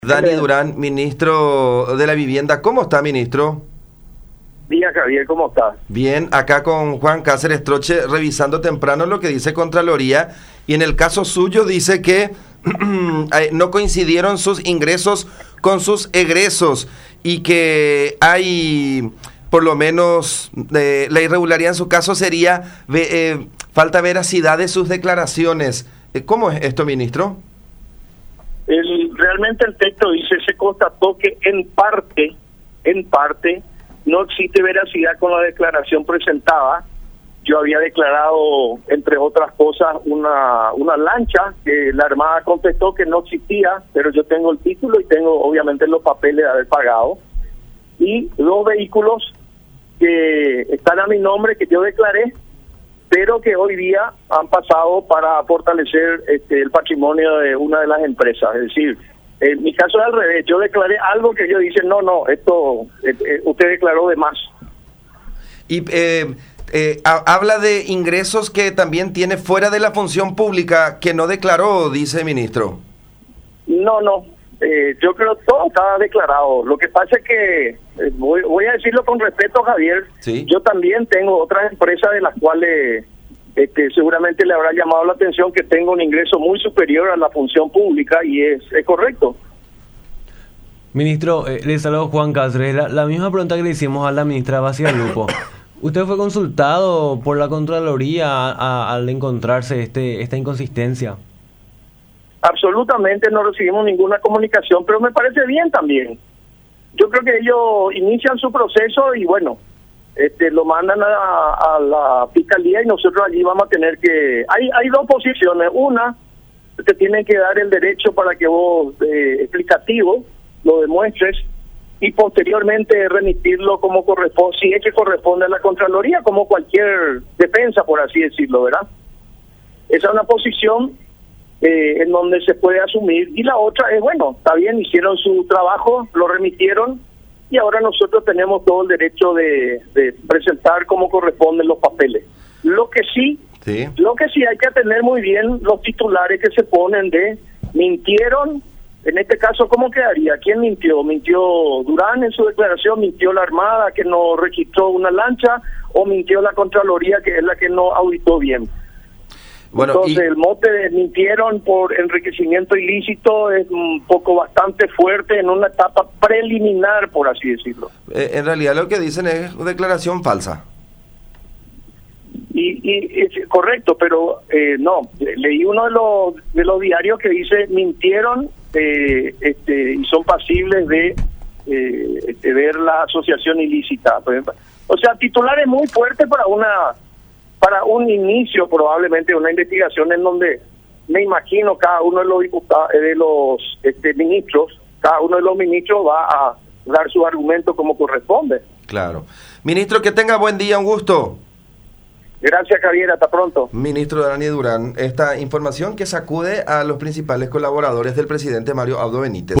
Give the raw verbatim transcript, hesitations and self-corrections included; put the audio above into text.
Dani Durán, ministro de la Vivienda. ¿Cómo está, ministro? Día, Javier, ¿cómo estás? Bien, acá con Juan Cáceres Troche, revisando temprano lo que dice Contraloría, y en el caso suyo dice que no coincidieron sus ingresos con sus egresos y que hay, por lo menos, eh, la irregularidad en su caso sería eh, falta veracidad de sus declaraciones. ¿Cómo es esto, ministro? El, realmente el texto dice, se constató que en parte, en parte, no existe veracidad con la declaración presentada. Yo había declarado, entre otras cosas, una, una lancha que la Armada contestó que no existía, pero yo tengo el título y tengo obviamente los papeles de haber pagado. Y dos vehículos que están a mi nombre, que yo declaré, pero que hoy día han pasado para fortalecer este, el patrimonio de una de las empresas. Es decir, en mi caso es al revés, yo declaré algo que ellos dicen, no, no, esto eh, eh, usted declaró de más. Y eh, eh, ha, habla de ingresos que también tiene fuera de la función pública, que no declaró, dice el ministro. No, no, eh, yo creo que todo está declarado. Lo que pasa es que, eh, voy, voy a decirlo con respeto, Javier, ¿Sí? Yo también tengo otras empresas de las cuales este, seguramente le habrá llamado la atención que tengo un ingreso muy superior a la función pública y es, es correcto. Ministro, eh, le saludo Juan Cáceres. La, la misma pregunta que le hicimos a la ministra Basia Lupo. ¿Usted fue consultado por la Contraloría a, a, al encontrarse este esta inconsistencia? Absolutamente no recibimos ninguna comunicación, pero me parece bien también. Yo creo que ellos inician su proceso y bueno, este lo mandan a, a la fiscalía y nosotros allí vamos a tener que... Hay hay dos posiciones. Una, te tienen que dar el derecho para que vos, eh, explicativo, lo demuestres y posteriormente remitirlo como corresponde, si es que corresponde a la Contraloría, como cualquier defensa, por así decirlo, ¿verdad? Esa es una posición eh, en donde se puede asumir. Y la otra es, bueno, está bien, hicieron su trabajo, lo remitieron y ahora nosotros tenemos todo el derecho de, de presentar como corresponden los papeles. Lo que sí, Sí. lo que sí hay que atender muy bien los titulares que se ponen de mintieron. En este caso, ¿cómo quedaría? ¿Quién mintió? ¿Mintió Durán en su declaración? ¿Mintió la Armada, que no registró una lancha? ¿O mintió la Contraloría, que es la que no auditó bien? Bueno, Entonces, y... el mote de mintieron por enriquecimiento ilícito es un poco bastante fuerte en una etapa preliminar, por así decirlo. Eh, en realidad lo que dicen es declaración falsa. Y, y es correcto, pero eh, no, leí uno de los de los diarios que dice mintieron eh, este, y son pasibles de, eh, este, ver la asociación ilícita. O sea, titulares muy fuertes para una para un inicio probablemente de una investigación en donde me imagino cada uno de los diputados, de los este, ministros, cada uno de los ministros va a dar su argumento como corresponde. Claro. Ministro, que tenga buen día, un gusto. Gracias, Javier, hasta pronto. Ministro Dani Durán, esta información que sacude a los principales colaboradores del presidente Mario Abdo Benítez.